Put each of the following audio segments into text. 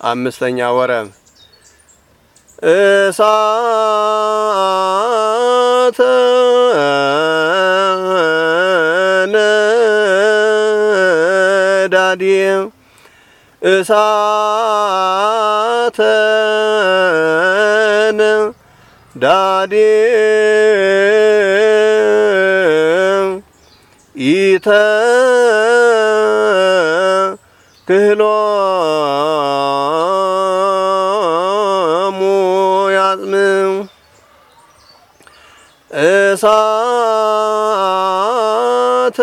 አምስተኛ ወረብ እሳተ ነዳዲ እሳተ ነዳዲ ክህሎሙ ያጽም እሳተ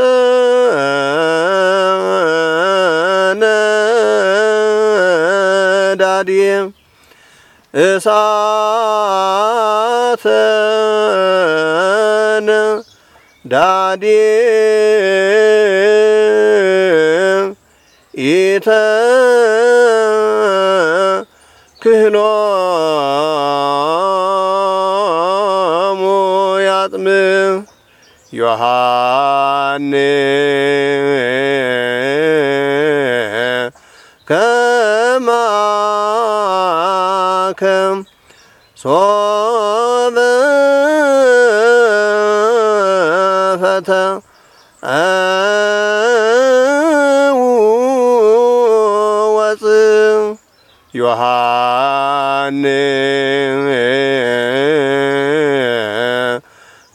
ነዳዲ እሳተ ነዳዲ ክህሎሙ ያጽም ዮሐንስ ከማከ ሶበ ፈተወፅእ ዮሐንስ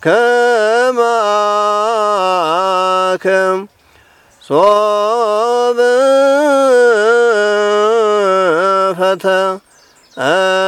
ከማከ ሶበ ፈተወፅእ